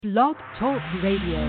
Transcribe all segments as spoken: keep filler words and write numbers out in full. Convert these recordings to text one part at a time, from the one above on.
Blog Talk Radio.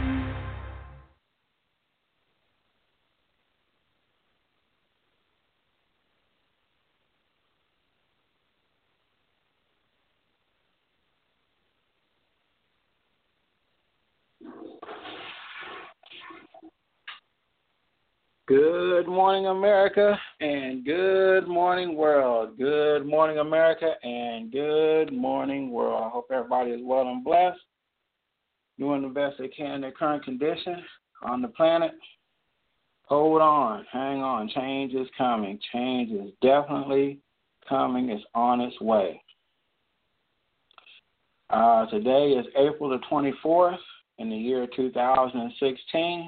Good morning, America, and good morning, world. Good morning, America, and good morning, world. I hope everybody is well and blessed, doing the best they can in their current condition on the planet. Hold on, hang on. Change is coming. Change is definitely coming. It's on its way. Uh, today is April the twenty-fourth in the year two thousand sixteen.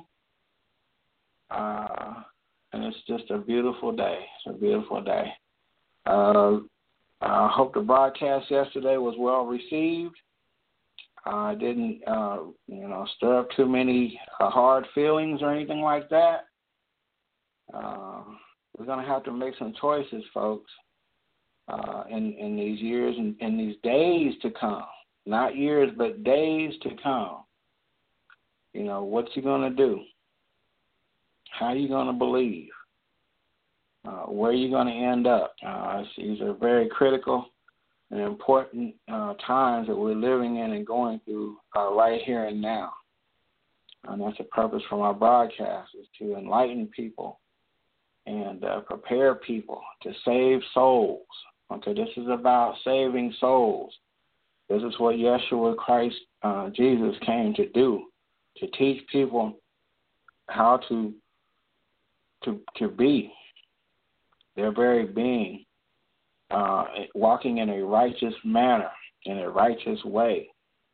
Uh, and it's just a beautiful day. It's a beautiful day. Uh, I hope the broadcast yesterday was well received. I uh, didn't, uh, you know, stir up too many uh, hard feelings or anything like that. Uh, we're going to have to make some choices, folks, uh, in, in these years and in these days to come. Not years, but days to come. You know, what you going to do? How are you going to believe? Uh, where are you going to end up? Uh, these are very critical and important uh, times that we're living in and going through uh, right here and now. And that's the purpose from our broadcast, is to enlighten people and uh, prepare people to save souls. Okay, this is about saving souls. This is what Yeshua Christ, uh, Jesus, came to do, to teach people how to To, to be their very being, uh, walking in a righteous manner, in a righteous way.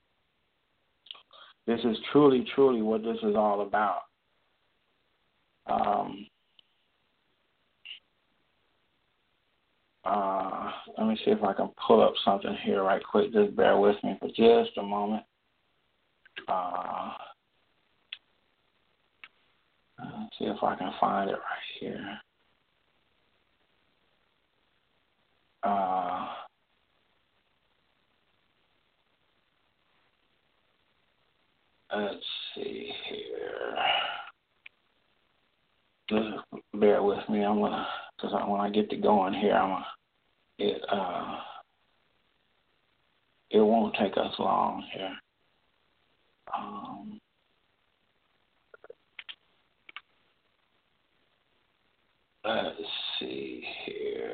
This is truly, truly what this is all about. Um, uh, let me see if I can pull up something here right quick. Just bear with me for just a moment. Uh, let's see if I can find it right here. Uh, let's see here. Just bear with me. I'm gonna, because when I get to going here, I'm gonna, it uh, it won't take us long here. Um, let's see here.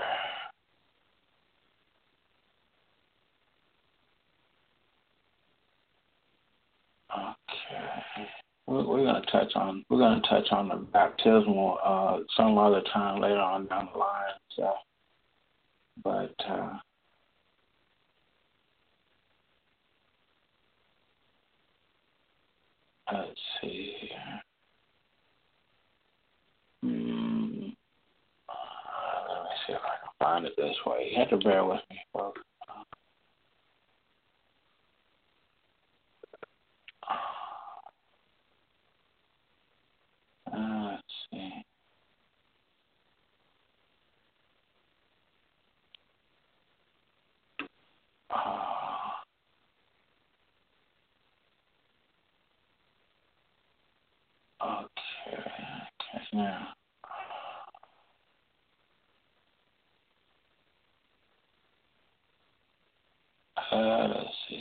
Okay, we're, we're gonna touch on we're gonna touch on the baptismal uh, some other time later on down the line. So, but uh, let's see here. Hmm. Uh, let me see if I can find it this way. You have to bear with me, folks. Uh, let's see. Uh, okay. Okay. Now. Uh, let's see.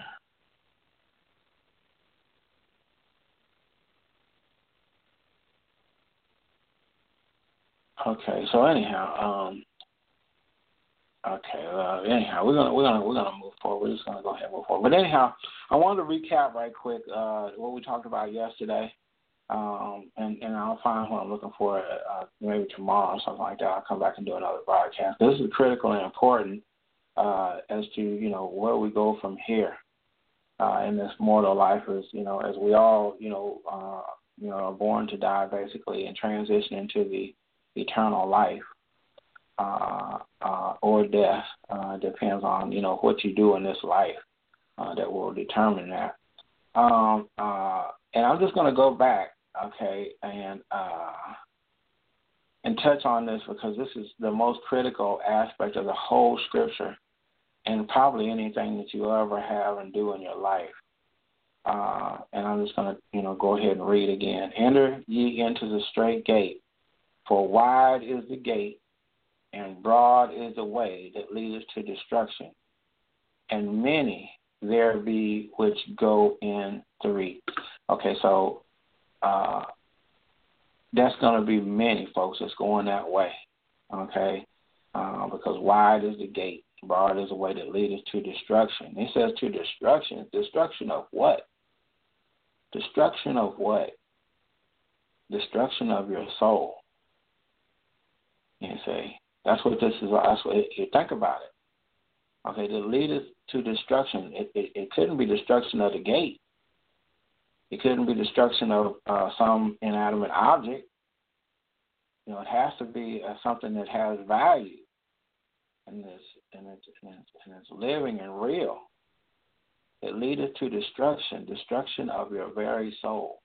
Okay. So anyhow, um. Okay. Uh, anyhow, we're gonna we're gonna we're gonna move forward. We're just gonna go ahead and move forward. But anyhow, I wanted to recap right quick uh, what we talked about yesterday, um, and and I'll find what I'm looking for uh, maybe tomorrow or something like that. I'll come back and do another broadcast. This is critical and important uh, as to you know where we go from here uh, in this mortal life. Is you know as we all you know uh, you know are born to die basically and transition into the eternal life. Uh, uh, or death, uh, depends on, you know, what you do in this life uh, that will determine that. Um, uh, and I'm just going to go back, okay, and uh, and touch on this because this is the most critical aspect of the whole scripture and probably anything that you ever have and do in your life. uh, and I'm just going to, you know, go ahead and read again. Enter ye into the straight gate, for wide is the gate, and broad is the way that leadeth to destruction, and many there be which go in three. Okay, so uh, that's going to be many folks that's going that way, okay, uh, because wide is the gate, broad is the way that leadeth to destruction. He says to destruction. Destruction of what? Destruction of what? Destruction of your soul. You say, that's what this is. That's what it, you think about it. Okay, that leadeth to destruction. It, it, it couldn't be destruction of the gate. It couldn't be destruction of uh, some inanimate object. You know, it has to be uh, something that has value, and it's, and, it's, and, it's, and it's living and real. It leadeth to destruction, destruction of your very soul.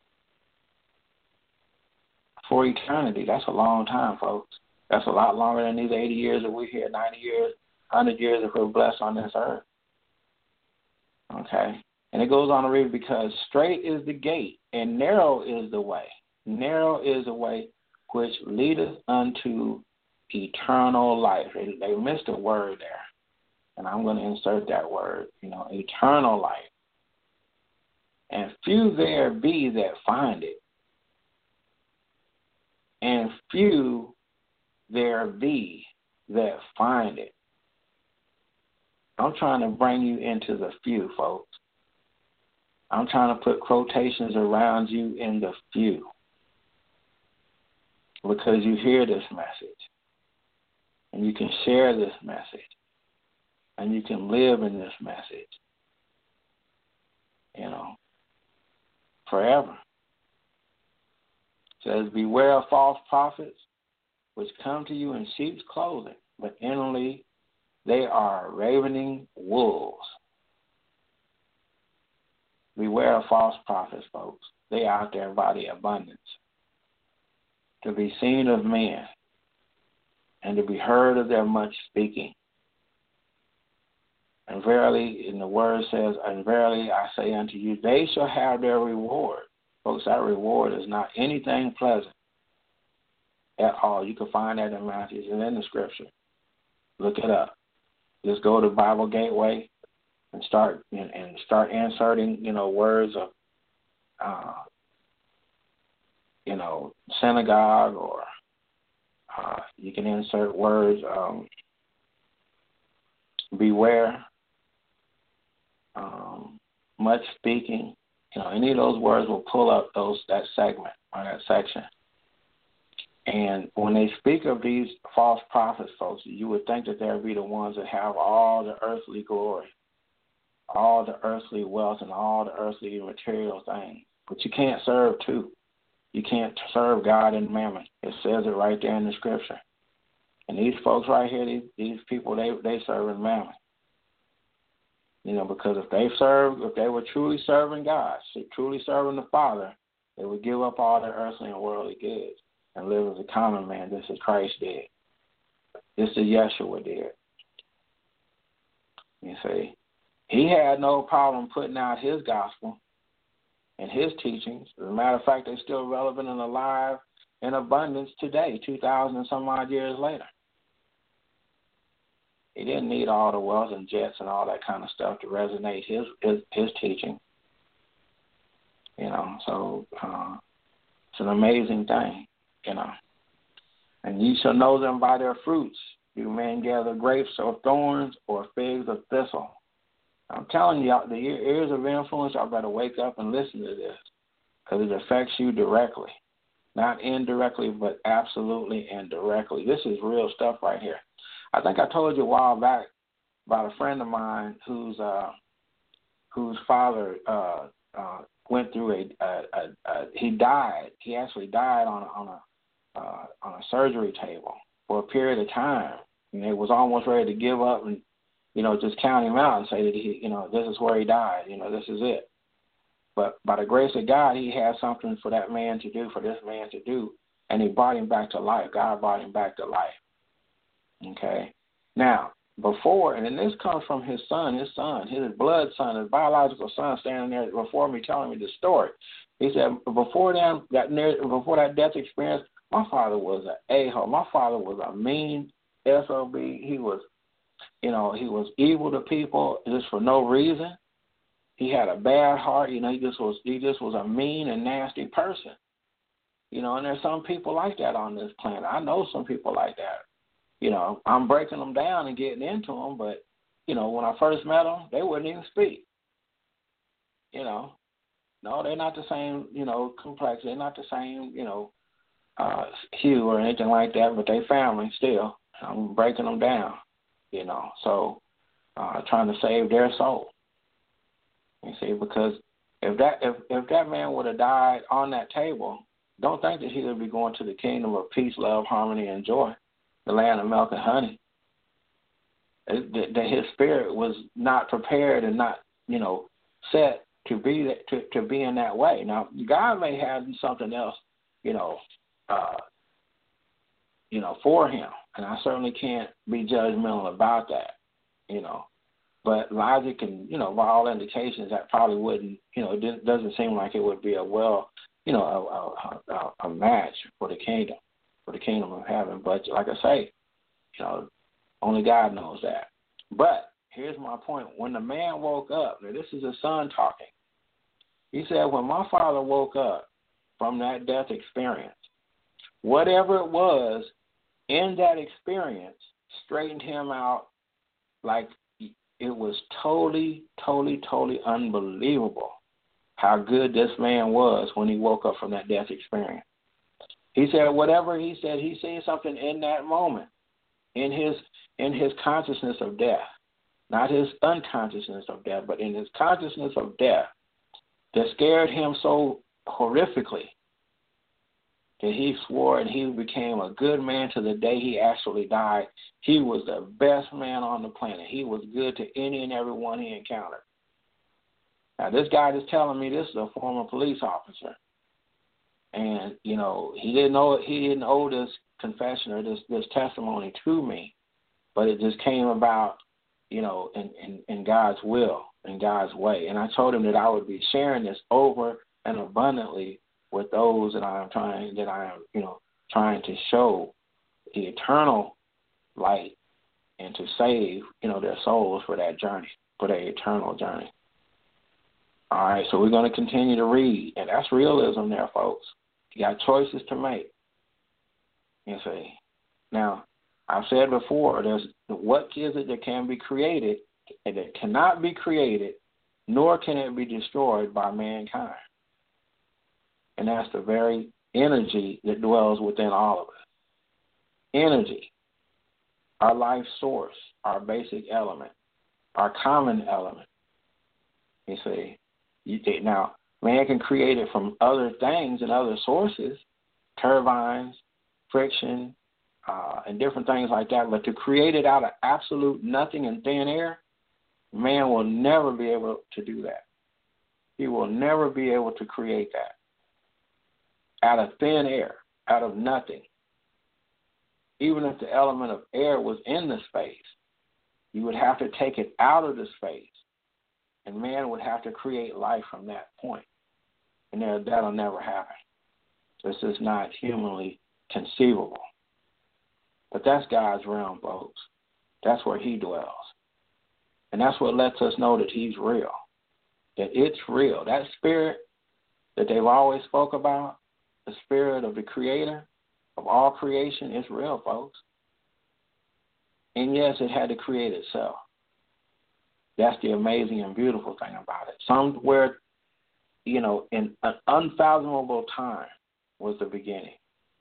For eternity, that's a long time, folks. That's a lot longer than these eighty years that we're here, ninety years, one hundred years if we're blessed on this earth. Okay? And it goes on to read, because straight is the gate, and narrow is the way. Narrow is the way which leadeth unto eternal life. They, they missed a word there. And I'm going to insert that word, you know, eternal life. And few there be that find it. And few there be that find it. I'm trying to bring you into the few, folks. I'm trying to put quotations around you in the few, because you hear this message, and you can share this message, and you can live in this message, you know, forever. It says, beware of false prophets, which come to you in sheep's clothing, but inwardly they are ravening wolves. Beware of false prophets, folks. They out there by the abundance, to be seen of men, and to be heard of their much speaking. And verily, in the word says, and verily I say unto you, they shall have their reward. Folks, that reward is not anything pleasant at all. You can find that in Matthew. It's in the scripture. Look it up. Just go to Bible Gateway and start and, and start inserting, you know, words of, uh, you know, synagogue, or uh, you can insert words, um, beware, um, much speaking. You know, any of those words will pull up those that segment or that section. And when they speak of these false prophets, folks, you would think that they'll be the ones that have all the earthly glory, all the earthly wealth, and all the earthly material things. But you can't serve two. You can't serve God and mammon. It says it right there in the scripture. And these folks right here, these, these people, they they serve in mammon. You know, because if they serve, if they were truly serving God, truly serving the Father, they would give up all their earthly and worldly goods and live as a common man, just as Christ did. Just as Yeshua did. You see, he had no problem putting out his gospel and his teachings. As a matter of fact, they're still relevant and alive in abundance today, two thousand and some odd years later. He didn't need all the wealth and jets and all that kind of stuff to resonate his his, his teaching. You know, so uh, it's an amazing thing, you know. And ye shall know them by their fruits. Do men gather grapes of thorns or figs of thistle? I'm telling you, the ears of influence, y'all better wake up and listen to this, because it affects you directly. Not indirectly, but absolutely and directly. This is real stuff right here. I think I told you a while back about a friend of mine whose uh, whose father uh, uh, went through a, a, a, a he died. He actually died on a, on a uh, on a surgery table for a period of time. And they was almost ready to give up and, you know, just count him out and say that he, you know, this is where he died. You know, this is it. But by the grace of God, he had something for that man to do, for this man to do, and he brought him back to life. God brought him back to life. Okay? Now, before, and then this comes from his son, his son, his blood son, his biological son, standing there before me, telling me the story. He said, before that, that near, before that death experience, my father was an a-hole. My father was a mean S O B. He was, you know, he was evil to people just for no reason. He had a bad heart. You know, he just was, he just was a mean and nasty person. You know, and there's some people like that on this planet. I know some people like that. You know, I'm breaking them down and getting into them, but, you know, when I first met them, they wouldn't even speak. You know, no, they're not the same, you know, complex. They're not the same, you know, uh, hue or anything like that, but they family still. I'm breaking them down, you know, so uh, trying to save their soul. You see, because if that if, if that man would have died on that table, don't think that he would be going to the kingdom of peace, love, harmony, and joy, the land of milk and honey. That his spirit was not prepared and not, you know, set to be that, to, to be in that way. Now, God may have something else, you know, uh, you know, for him, and I certainly can't be judgmental about that, you know. But logic and, you know, by all indications, that probably wouldn't, you know, it doesn't seem like it would be a well, you know, a, a, a match for the kingdom, for the kingdom of heaven. But like I say, you know, only God knows that. But here's my point. When the man woke up, now this is his son talking. He said, when my father woke up from that death experience, whatever it was in that experience straightened him out like it was totally, totally, totally unbelievable how good this man was when he woke up from that death experience. He said whatever he said, he seen something in that moment, in his in his consciousness of death, not his unconsciousness of death, but in his consciousness of death, that scared him so horrifically that he swore and he became a good man to the day he actually died. He was the best man on the planet. He was good to any and every one he encountered. Now, this guy is telling me this is a former police officer. And, you know, he didn't know he didn't owe this confession or this, this testimony to me, but it just came about, you know, in, in, in God's will, in God's way. And I told him that I would be sharing this over and abundantly with those that I am trying, that I am, you know, trying to show the eternal light and to save, you know, their souls for that journey, for their eternal journey. All right, so we're going to continue to read, and that's realism there, folks. You got choices to make. You see. Now, I've said before, there's what is it that can be created and that cannot be created, nor can it be destroyed by mankind. And that's the very energy that dwells within all of us. Energy, our life source, our basic element, our common element. You see. You, now, man can create it from other things and other sources, turbines, friction, uh, and different things like that. But to create it out of absolute nothing and thin air, man will never be able to do that. He will never be able to create that. Out of thin air, out of nothing. Even if the element of air was in the space, you would have to take it out of the space, and man would have to create life from that point. And there, that'll never happen. This is not humanly conceivable. But that's God's realm, folks. That's where he dwells. And that's what lets us know that he's real, that it's real. That spirit that they've always spoke about, the spirit of the creator of all creation, is real, folks. And yes, it had to create itself. That's the amazing and beautiful thing about it. Somewhere, you know, in an unfathomable time was the beginning.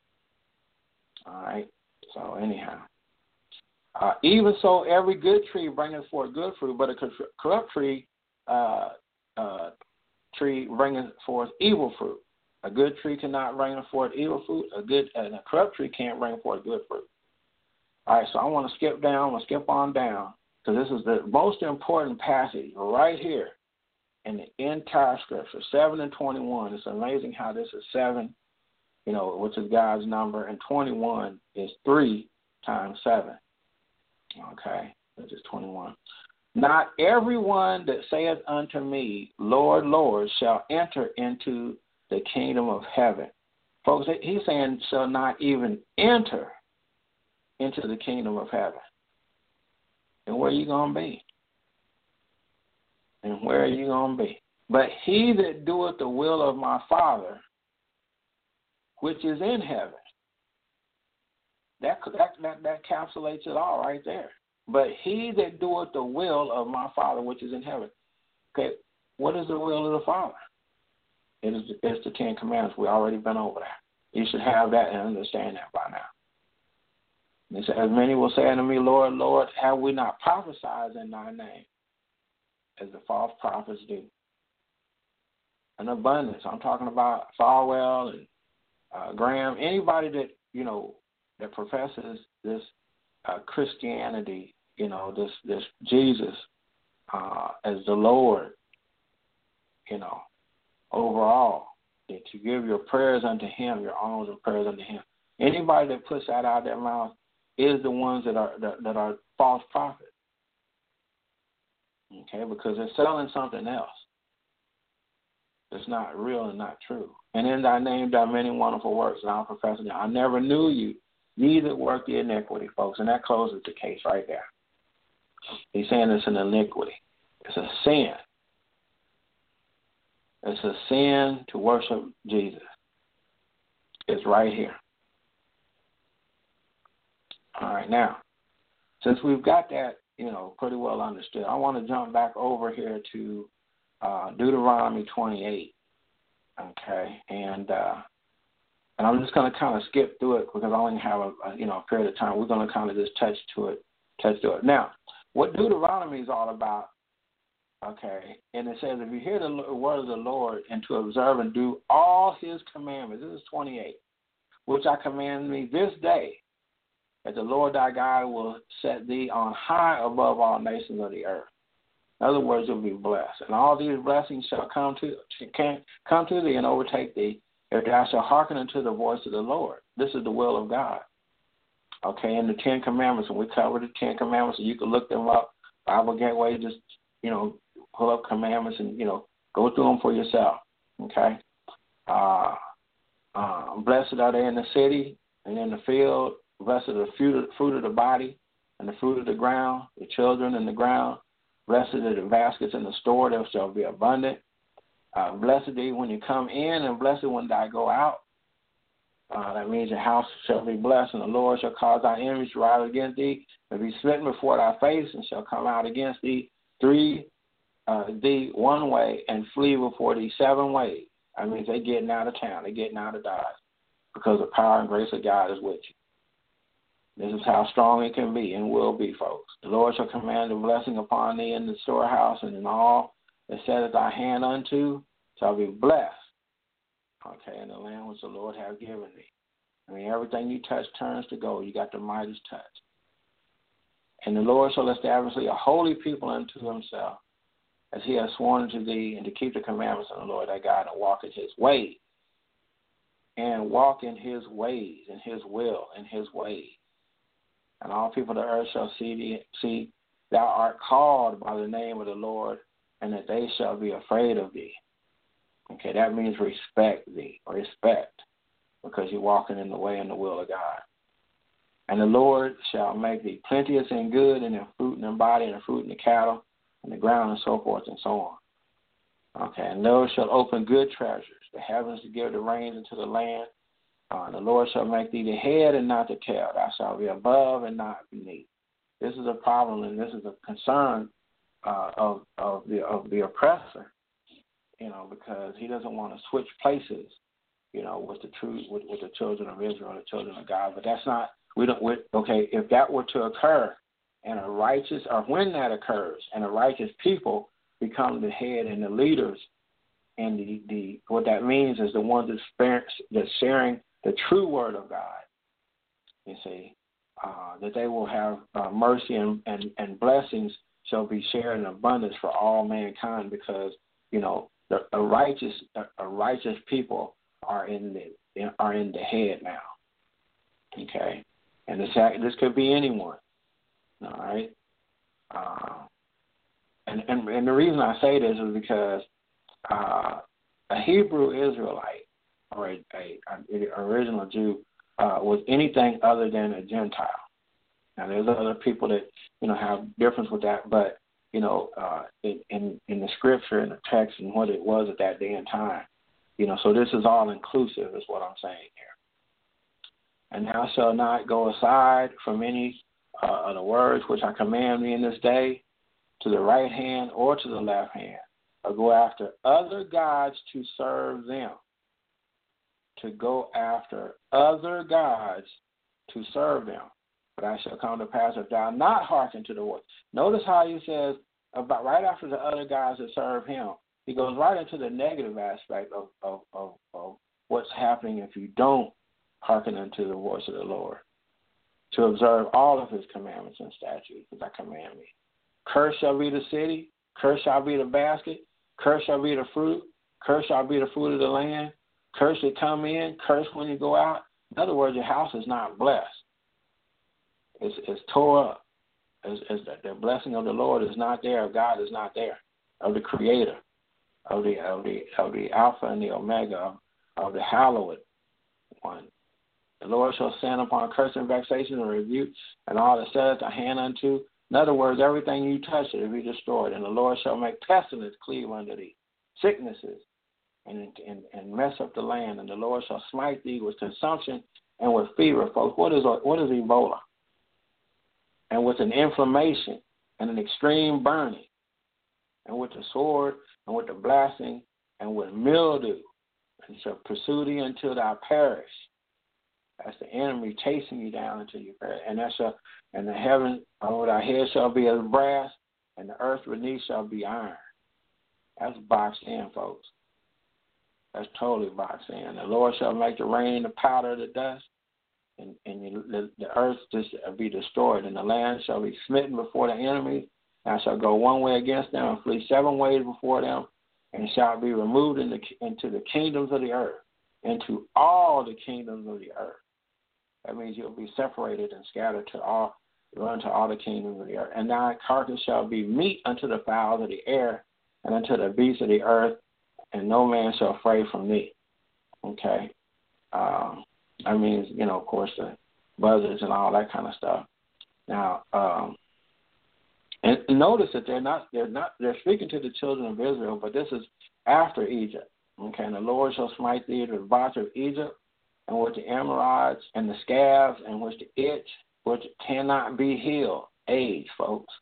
All right? So anyhow. Uh, even so, every good tree bringeth forth good fruit, but a corrupt tree uh, uh, tree bringeth forth evil fruit. A good tree cannot bring forth evil fruit. A good and a corrupt tree can't bring forth good fruit. All right, so I want to skip down. I'm going to skip on down because this is the most important passage right here in the entire Scripture, seven and twenty-one. It's amazing how this is seven, you know, which is God's number, and twenty-one is three times seven. Okay, Which is twenty-one. Not everyone that saith unto me, Lord, Lord, shall enter into the kingdom of heaven. Folks, he's saying shall not even enter into the kingdom of heaven. And where are you going to be? And where are you going to be? But he that doeth the will of my Father, which is in heaven. That, that, that, that encapsulates it all right there. But he that doeth the will of my Father, which is in heaven. Okay, what is the will of the Father? It is it's the Ten Commandments. We've already been over that. You should have that and understand that by now. And he said, as many will say unto me, Lord, Lord, have we not prophesied in thy name, as the false prophets do? An abundance. I'm talking about Falwell and uh, Graham, anybody that, you know, that professes this uh, Christianity, you know, this, this Jesus uh, as the Lord, you know, overall, that you give your prayers unto him, your alms and prayers unto him. Anybody that puts that out of their mouth is the ones that are that, that are false prophets. Okay, because they're selling something else. It's not real and not true. And in thy name done many wonderful works, and I'll profess it. I never knew you, neither work the iniquity, folks. And that closes the case right there. He's saying it's an iniquity. It's a sin. It's a sin to worship Jesus. It's right here. All right, now, since we've got that, you know, pretty well understood, I want to jump back over here to uh, Deuteronomy twenty-eight. Okay, and uh, and I'm just going to kind of skip through it because I only have a, a you know a period of time. We're going to kind of just touch to it, touch to it. Now, what Deuteronomy is all about. Okay, and it says, if you hear the word of the Lord and to observe and do all his commandments, this is twenty-eight, which I command me this day, that the Lord thy God will set thee on high above all nations of the earth. In other words, you'll be blessed. And all these blessings shall come to can come to thee and overtake thee, if thou shalt hearken unto the voice of the Lord. This is the will of God. Okay, and the Ten Commandments, and we covered the Ten Commandments, and you can look them up. Bible Gateway, just, you know, pull up commandments and, you know, go through them for yourself. Okay? Uh, uh, blessed are they in the city and in the field. Blessed are the fruit, fruit of the body and the fruit of the ground, the children in the ground. Blessed are the baskets in the store, there shall be abundant. Uh, blessed are thee when you come in, and blessed when thou go out. Uh, that means your house shall be blessed, and the Lord shall cause thy enemies to rise against thee, and be smitten before thy face, and shall come out against thee three, uh, thee one way, and flee before thee seven ways. That means they're getting out of town, they're getting out of Dodge, because the power and grace of God is with you. This is how strong it can be and will be, folks. The Lord shall command a blessing upon thee in the storehouse, and in all that setteth thy hand unto shall be blessed. Okay, in the land which the Lord hath given thee. I mean, everything you touch turns to gold. You got the Midas touch. And the Lord shall establish thee a holy people unto himself, as he has sworn unto thee, and to keep the commandments of the Lord thy God, and walk in his ways. And walk in his ways, in his will, in his ways. And all people of the earth shall see thee, see thou art called by the name of the Lord, and that they shall be afraid of thee. Okay, that means respect thee, or respect, because you're walking in the way and the will of God. And the Lord shall make thee plenteous in good, and in fruit in the body, and in fruit in the cattle, and the ground, and so forth and so on. Okay, and the Lord shall open good treasures, the heavens to give the rains into the land. Uh, the Lord shall make thee the head and not the tail. Thou shalt be above and not beneath. This is a problem, and this is a concern uh, of of the of the oppressor. You know, because he doesn't want to switch places. You know, with the true with, with the children of Israel, the children of God. But that's not. We don't. We, okay, if that were to occur, and a righteous, or when that occurs, and a righteous people become the head and the leaders, and the, the what that means is the ones that's, that's sharing the true word of God, you see, uh, that they will have uh, mercy and, and, and blessings shall be shared in abundance for all mankind, because, you know, the a righteous a, a righteous people are in the are in the head now. Okay, and this this could be anyone. All right, Uh, and, and and the reason I say this is because uh, a Hebrew Israelite or a, a, a original Jew uh, was anything other than a Gentile. Now, there's other people that, you know, have difference with that, but, you know, uh, in, in, in the scripture and the text and what it was at that day and time, you know, so this is all inclusive is what I'm saying here. And thou shalt not go aside from any uh, of the words which I command thee in this day, to the right hand or to the left hand, or go after other gods to serve them. To go after other gods to serve them. But I shall come to pass if thou not hearken to the word. Notice how he says, about right after the other gods that serve him, he goes right into the negative aspect of, of, of, of what's happening if you don't hearken unto the voice of the Lord. To observe all of his commandments and statutes that I command me. Cursed shall be the city, cursed shall be the basket, cursed shall be the fruit, cursed shall be the fruit of the land, cursed to come in, cursed when you go out. In other words, your house is not blessed. It's, it's tore up. It's, it's the, the blessing of the Lord is not there. God is not there. Of the Creator, of the of the of the Alpha and the Omega, of, of the Hallowed One. The Lord shall send upon curse and vexation and rebuke, and all that saith a hand unto. In other words, everything you touch it will be destroyed, and the Lord shall make pestilence cleave unto thee, sicknesses, and, and and mess up the land, and the Lord shall smite thee with consumption and with fever, folks. What is what is Ebola? And with an inflammation and an extreme burning, and with the sword and with the blasting and with mildew, and shall pursue thee until thou perish. That's the enemy chasing you down until you perish. And that shall, and the heaven over thy head shall be as brass, and the earth beneath shall be iron. That's boxed in, folks. That's totally boxed in. The Lord shall make the rain the powder of the dust, and, and you, the, the earth just be destroyed, and the land shall be smitten before the enemy. Thou shalt go one way against them, and flee seven ways before them, and shall be removed in the, into the kingdoms of the earth, into all the kingdoms of the earth. That means you'll be separated and scattered to all, run to all the kingdoms of the earth. And thy carcass shall be meat unto the fowls of the air, and unto the beasts of the earth, and no man shall fray from thee. Okay? Um, that means, you know, of course, the buzzards and all that kind of stuff. Now, um, and notice that they're not, they're not, they're speaking to the children of Israel, but this is after Egypt. Okay, and the Lord shall smite thee with the botch of Egypt, and with the emerods, and the scabs, and with the itch, which cannot be healed. AIDS, folks.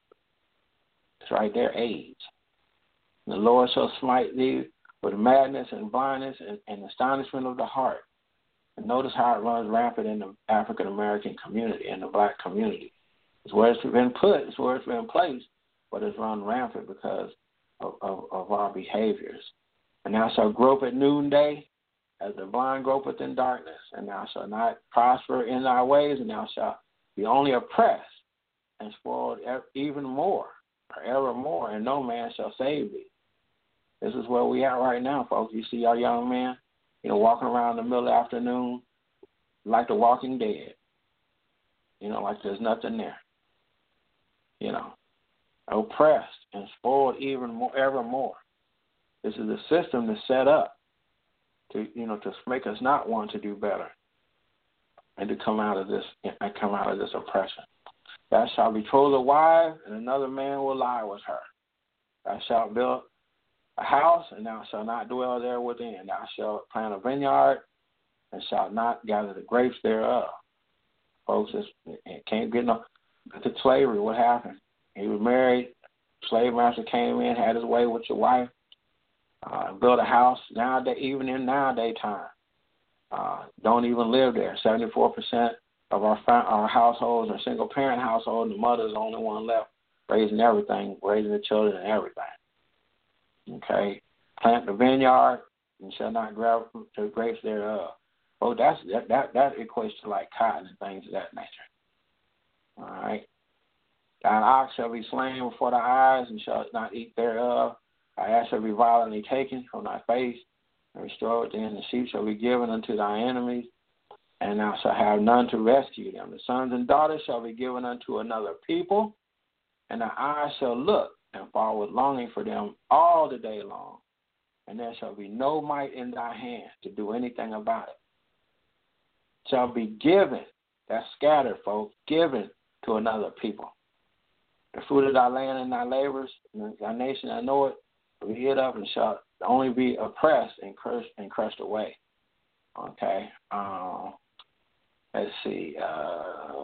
It's right there, AIDS. And the Lord shall smite thee with madness and blindness and, and astonishment of the heart. And notice how it runs rampant in the African American community, in the black community. It's where it's been put, it's where it's been placed, but it's run rampant because of, of, of our behaviors. And thou shalt grope at noonday, as the blind gropeth in darkness, and thou shalt not prosper in thy ways, and thou shalt be only oppressed and spoiled even more, or evermore, and no man shall save thee. This is where we are right now, folks. You see our young men, you know, walking around in the middle of the afternoon like the Walking Dead. You know, like there's nothing there. You know, oppressed and spoiled even more, evermore. This is a system that's set up to, you know, to make us not want to do better and to come out of this and come out of this oppression. Thou shalt betroth a wife, and another man will lie with her. Thou shalt build a house, and thou shalt not dwell there within. Thou shalt plant a vineyard, and shalt not gather the grapes thereof. Folks, it can't get no. Look at slavery. What happened? He was married. Slave master came in, had his way with your wife. Uh, build a house nowadays, even in nowadays time. Uh, don't even live there. seventy-four percent of our fa- our households are single parent households, and the mother's the only one left raising everything, raising the children and everything. Okay, plant the vineyard and shall not grab the grapes thereof. Oh, that's that that that equates to like cotton and things of that nature. All right, thine ox shall be slain before thy eyes, and shall not eat thereof. Thy ass shall be violently taken from thy face, and restored thee, and the sheep shall be given unto thy enemies, and thou shalt have none to rescue them. The sons and daughters shall be given unto another people, and thy eyes shall look and fall with longing for them all the day long, and there shall be no might in thy hand to do anything about it. Shall be given, that's scattered, folks, given to another people. The fruit of thy land and thy labors, and thy nation, I know it, will be hid up and shall only be oppressed and crushed and crushed away. Okay. Um, let's see. Uh,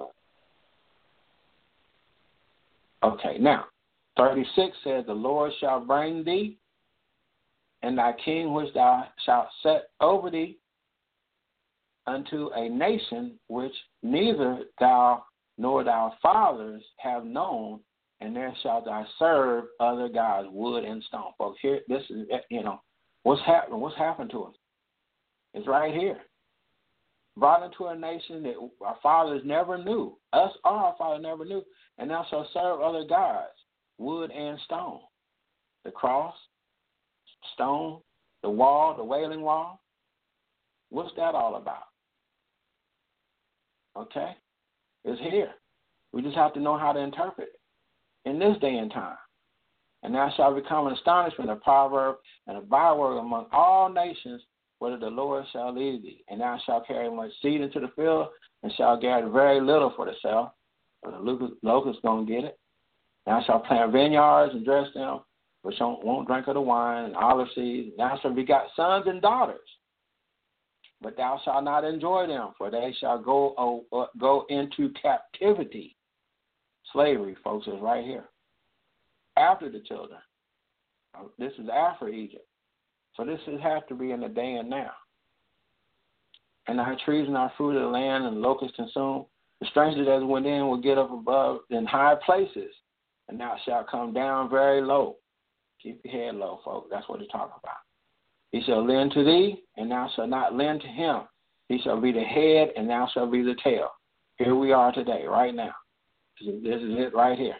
okay, now, thirty-six says, the Lord shall bring thee and thy king which thou shalt set over thee unto a nation which neither thou nor thy fathers have known, and there shalt thou serve other gods, wood and stone. Folks, here, this is, you know, what's happened? What's happened to us? It's right here. Brought into a nation that our fathers never knew, us or our fathers never knew, and thou shalt serve other gods, wood and stone. The cross, stone, the wall, the Wailing Wall. What's that all about? Okay? It's here. We just have to know how to interpret it in this day and time. And thou shalt become an astonishment, a proverb, and a byword among all nations, whether the Lord shall lead thee. And thou shalt carry much seed into the field, and shalt gather very little for thyself. For the locust going to get it. Thou shalt plant vineyards and dress them, which won't drink of the wine, and olive seeds. Thou shalt begot sons and daughters. But thou shalt not enjoy them, for they shall go uh, go into captivity. Slavery, folks, is right here. After the children. This is after Egypt. So this is, have to be in the day and now. And our trees and our fruit of the land and the locusts consume. The stranger that went in will get up above in high places, and thou shalt come down very low. Keep your head low, folks. That's what he's talking about. He shall lend to thee, and thou shalt not lend to him. He shall be the head, and thou shalt be the tail. Here we are today, right now. This is it right here.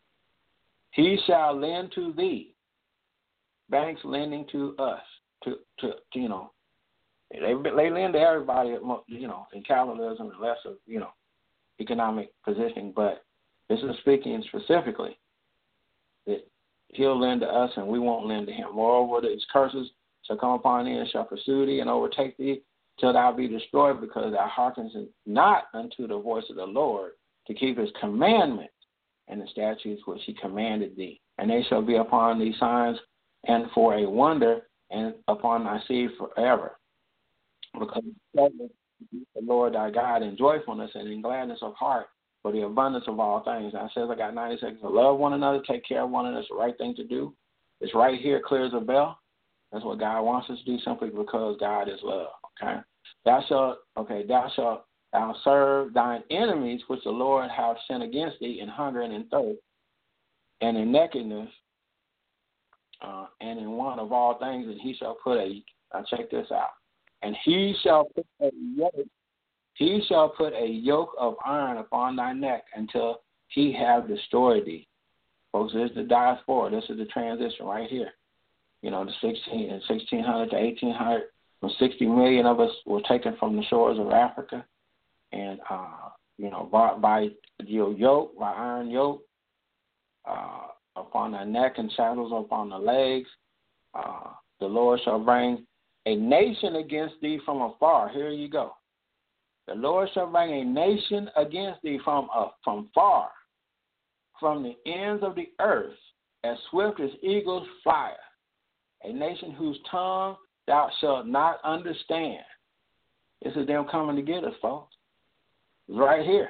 He shall lend to thee. Banks lending to us, to, to, to you know, they, they lend to everybody, you know, in capitalism and less of, you know, economic positioning. But this is speaking specifically that he'll lend to us and we won't lend to him. Moreover, his curses shall come upon thee and shall pursue thee and overtake thee till thou be destroyed, because thou hearkenest not unto the voice of the Lord to keep his commandments and the statutes which he commanded thee. And they shall be upon thee signs and for a wonder, and upon thy seed forever. Because the Lord thy God in joyfulness and in gladness of heart for the abundance of all things. Now it says I got ninety seconds to love one another, take care of one another. It's the right thing to do. It's right here, clear as a bell. That's what God wants us to do, simply because God is love. Okay. Thou shalt okay, thou shalt thou serve thine enemies which the Lord hath sent against thee in hunger and in thirst and in nakedness uh, and in want of all things, and he shall put a now check this out. And he shall put a yoke he shall put a yoke of iron upon thy neck until he have destroyed thee. Folks, this is the diaspora. This is the transition right here. You know, the sixteen and sixteen hundred to eighteen hundred, when sixty million of us were taken from the shores of Africa, and uh, you know, bought by your yoke, by iron yoke, uh, upon the neck and shackles upon the legs. Uh, the Lord shall bring a nation against thee from afar. Here you go. The Lord shall bring a nation against thee from uh, from far, from the ends of the earth, as swift as eagles fly. A nation whose tongue thou shalt not understand. This is them coming to get us, folks. It's right here.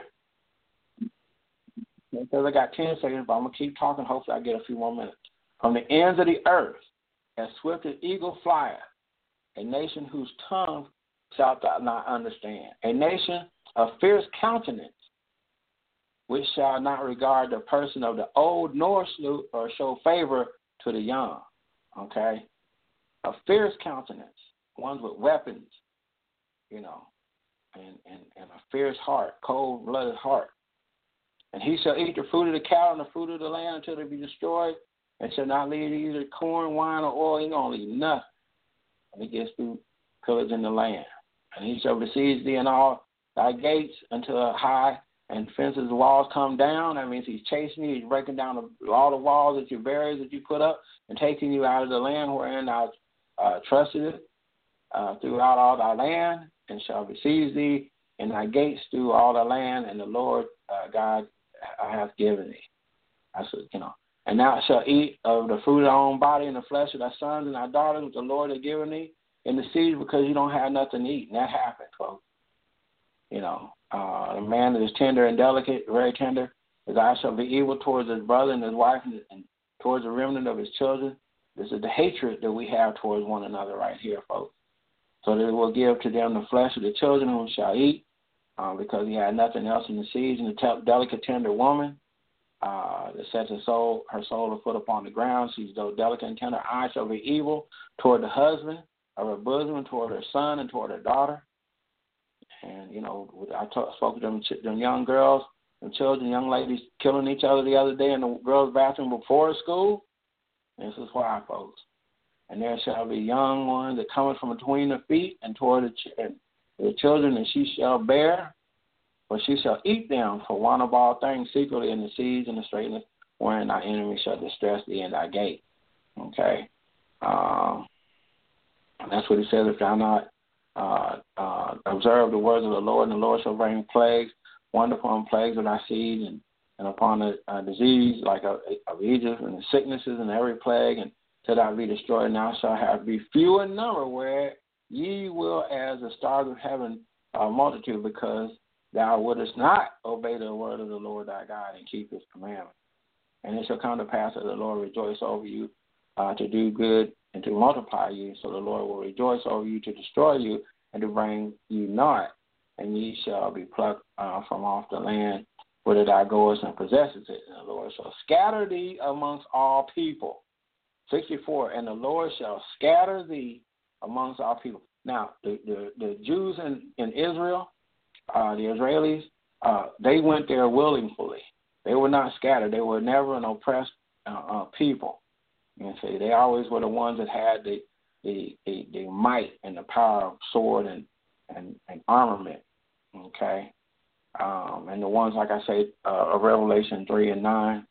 Because I got ten seconds, but I'm going to keep talking. Hopefully I get a few more minutes. From the ends of the earth, as swift as eagle flieth, a nation whose tongue shalt thou not understand. A nation of fierce countenance, which shall not regard the person of the old, nor salute or show favor to the young. Okay? A fierce countenance, ones with weapons, you know, and, and, and a fierce heart, cold-blooded heart. And he shall eat the fruit of the cattle and the fruit of the land until they be destroyed, and shall not leave either corn, wine, or oil. He don't leave nothing when he gets through pillaging the land. And he shall besiege thee in all thy gates until a high and fences, walls come down. That means he's chasing you. He's breaking down the, all the walls that you barriers that you put up and taking you out of the land wherein I uh, trusted it uh, throughout all thy land, and shall receive thee in thy gates through all the land, and the Lord uh, God hath given thee. I said, you know, and thou shalt eat of the fruit of thy own body and the flesh of thy sons and thy daughters, which the Lord hath given thee in the siege, because you don't have nothing to eat. And that happened, folks. You know, uh, a man that is tender and delicate, very tender, his eye shall be evil towards his brother and his wife and, and towards the remnant of his children. This is the hatred that we have towards one another right here, folks. So that it will give to them the flesh of the children whom shall eat, uh, because he had nothing else in the siege. And the te- delicate, tender woman uh, that sets her soul, her soul or foot upon the ground, she's though delicate and tender. Her eye shall be evil toward the husband of her bosom, and toward her son, and toward her daughter. And, you know, I talk, spoke to them, them young girls and children, young ladies killing each other the other day in the girls' bathroom before school. And this is why, folks. And there shall be young ones that cometh from between the feet and toward the, ch- and the children, and she shall bear, for she shall eat them for one of all things secretly in the siege and the straitness, wherein thy enemy shall distress thee in thy gate. Okay? Um, that's what he says, if thou not Uh, uh, observe the words of the Lord, and the Lord shall bring plagues, wonderful plagues of thy seed, and, and upon the uh, disease like of, of Egypt, and the sicknesses and every plague, and till thou be destroyed. And thou shalt have be few in number, where ye will as the stars of heaven uh, multitude, because thou wouldest not obey the word of the Lord thy God and keep his commandments. And it shall come to pass that the Lord rejoice over you uh, to do good and to multiply you, so the Lord will rejoice over you to destroy you and to bring you not, and ye shall be plucked uh, from off the land whither thou goest and possesses it. And the Lord shall scatter thee amongst all people. sixty-four, and the Lord shall scatter thee amongst all people. Now, the, the, the Jews in, in Israel, uh, the Israelis, uh, they went there willingly. They were not scattered. They were never an oppressed uh, uh, people. You see, they always were the ones that had the the, the, the might and the power of sword and, and, and armament, okay? Um, and the ones, like I say, uh, of Revelation three and nine,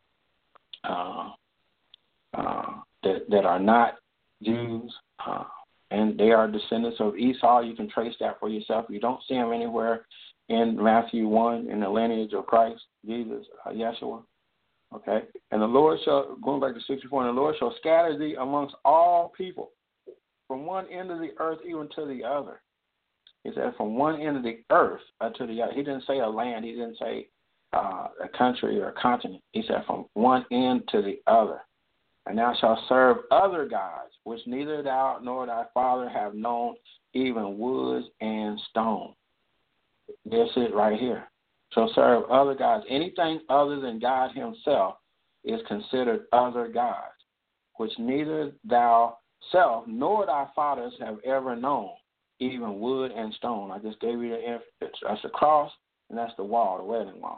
uh, uh, that, that are not Jews, uh, and they are descendants of Esau. You can trace that for yourself. You don't see them anywhere in Matthew one in the lineage of Christ, Jesus, uh, Yeshua. Okay, and the Lord shall, going back to sixty-four, and the Lord shall scatter thee amongst all people, from one end of the earth even to the other. He said from one end of the earth to the other. He didn't say a land. He didn't say uh, a country or a continent. He said from one end to the other. And thou shalt serve other gods, which neither thou nor thy father have known, even wood and stone. That's it right here. Shall serve other gods. Anything other than God himself is considered other gods, which neither thou self nor thy fathers have ever known, even wood and stone. I just gave you the image. That's the cross, and that's the wall, the wedding wall.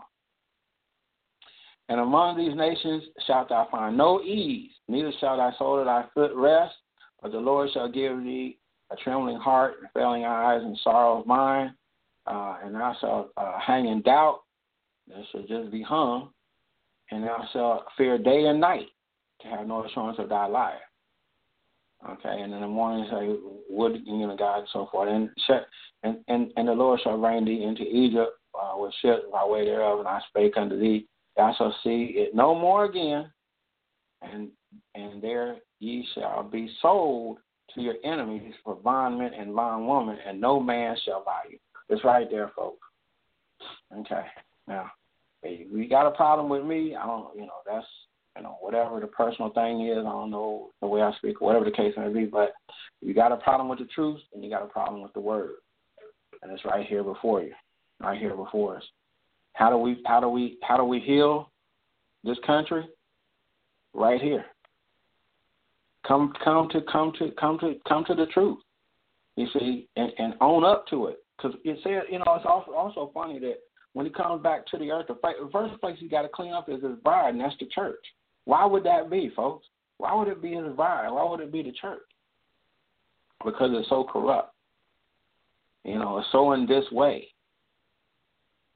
And among these nations shalt thou find no ease, neither shall thy soul or thy foot rest, but the Lord shall give thee a trembling heart, and failing eyes, and sorrow of mind. Uh, and thou shalt uh, hang in doubt, thou shalt just be hung, and thou shalt fear day and night, to have no assurance of thy life. Okay, and in the morning say, would you know, God, and so forth. And and, and, and the Lord shall bring thee into Egypt uh, with ships by way thereof, and I spake unto thee, thou shalt see it no more again, and and there ye shall be sold to your enemies for bondmen and bondwoman, and no man shall buy you. It's right there, folks. Okay. Now, if you got a problem with me, I don't, you know, that's, you know, whatever the personal thing is, I don't know the way I speak, whatever the case may be, but if you got a problem with the truth, then you got a problem with the word. And it's right here before you, right here before us. How do we, how do we, how do we heal this country? Right here. Come, come to, come to, come to, come to the truth. You see, and, and own up to it. Because it says, you know, it's also, also funny that when he comes back to the earth, the first place he's got to clean up is his bride, and that's the church. Why would that be, folks? Why would it be his bride? Why would it be the church? Because it's so corrupt. You know, it's so in this way.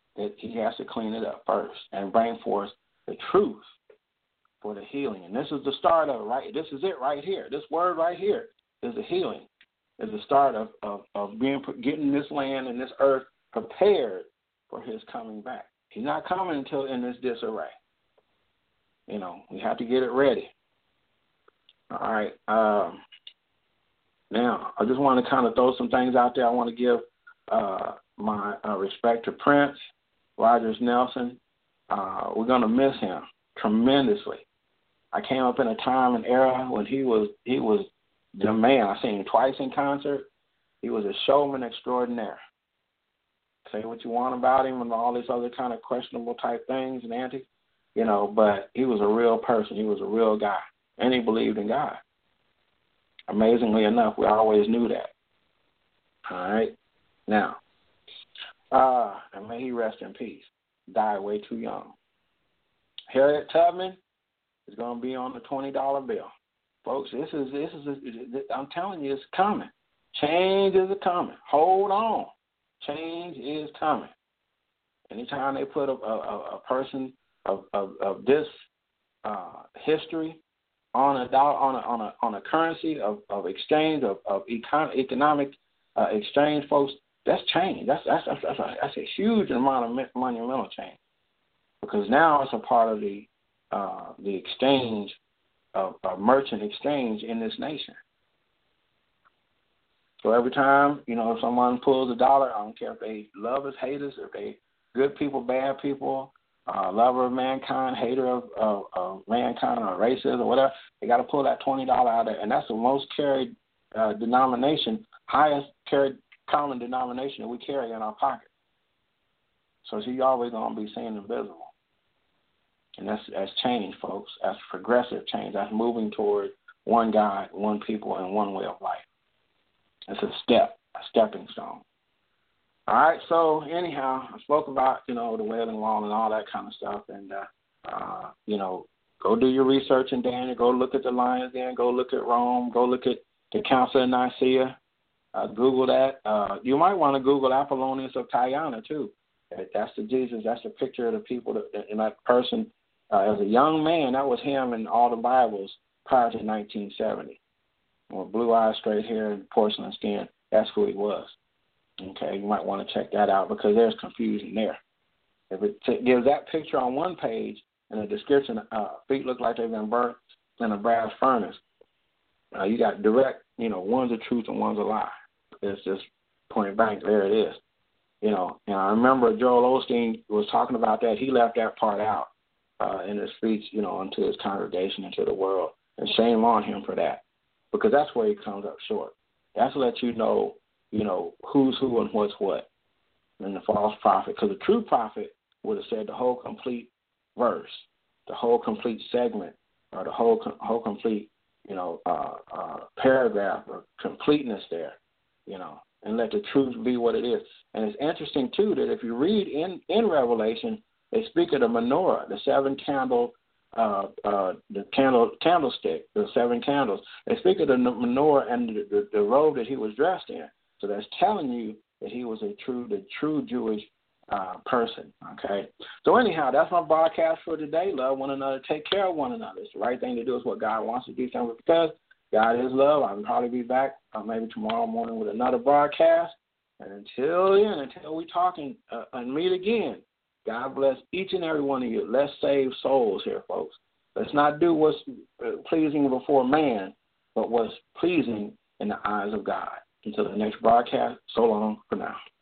that he has to clean it up first and bring forth the truth for the healing. And this is the start of it, right? This is it right here. This word right here is the healing, is the start of, of, of being getting this land and this earth prepared for his coming back. He's not coming until in this disarray. You know, we have to get it ready. All right. Um, now, I just want to kind of throw some things out there. I want to give uh, my uh, respect to Prince Rogers Nelson. Uh, we're going to miss him tremendously. I came up in a time and era when he was he was the man. I seen him twice in concert. He was a showman extraordinaire. Say what you want about him and all these other kind of questionable type things and antics, you know, but he was a real person. He was a real guy, and he believed in God. Amazingly enough, we always knew that. All right? Now, uh, and may he rest in peace. Died way too young. Harriet Tubman is going to be on the twenty dollar bill. Folks, this is, this is, a, I'm telling you, it's coming. Change is coming. Hold on. Change is coming. Anytime they put a, a, a person of, of, of this uh, history on a dollar, on a on a on a currency of, of exchange of, of econ, economic uh, exchange, folks, that's change. That's that's that's, that's, a, that's a huge amount of monumental change, because now it's a part of the uh, the exchange of, of merchant exchange in this nation. So every time, you know, if someone pulls a dollar, I don't care if they love us, hate us, if they good people, bad people, uh, lover of mankind, hater of, of, of mankind, or racist or whatever, they got to pull that twenty dollars out of there. And that's the most carried uh, denomination, highest carried common denomination that we carry in our pocket. So she's always going to be seen and visible. And that's, that's change, folks. That's progressive change. That's moving toward one God, one people, and one way of life. It's a step, a stepping stone. All right, so anyhow, I spoke about, you know, the Wailing Wall and all that kind of stuff. And, uh, uh, you know, go do your research in Daniel. Go look at the Lions Den. Go look at Rome. Go look at the Council of Nicaea. Uh, Google that. Uh, you might want to Google Apollonius of Tyana, too. That's the Jesus. That's the picture of the people, that, and that person. Uh, as a young man, that was him in all the Bibles prior to nineteen seventy. With blue eyes, straight hair, and porcelain skin, that's who he was. Okay, you might want to check that out, because there's confusion there. If it t- gives that picture on one page and a description, uh, feet look like they've been burnt in a brass furnace, uh, you got direct, you know, one's a truth and one's a lie. It's just point blank, there it is. You know, and I remember Joel Osteen was talking about that. He left that part out uh, in his speech, you know, unto his congregation and to the world. And shame on him for that, because that's where he comes up short. That's to let you know, you know, who's who and what's what. And the false prophet, because the true prophet would have said the whole complete verse, the whole complete segment, or the whole whole complete, you know, uh, uh, paragraph or completeness there, you know, and let the truth be what it is. And it's interesting, too, that if you read in, in Revelation, they speak of the menorah, the seven candle, uh, uh, the candle candlestick, the seven candles. They speak of the menorah and the, the, the robe that he was dressed in. So that's telling you that he was a true, the true Jewish uh, person. Okay. So anyhow, that's my broadcast for today. Love one another. Take care of one another. It's the right thing to do. It's what God wants to do. Because God is love. I'll probably be back uh, maybe tomorrow morning with another broadcast. And until then, until we talk and, uh, and meet again, God bless each and every one of you. Let's save souls here, folks. Let's not do what's pleasing before man, but what's pleasing in the eyes of God. Until the next broadcast, so long for now.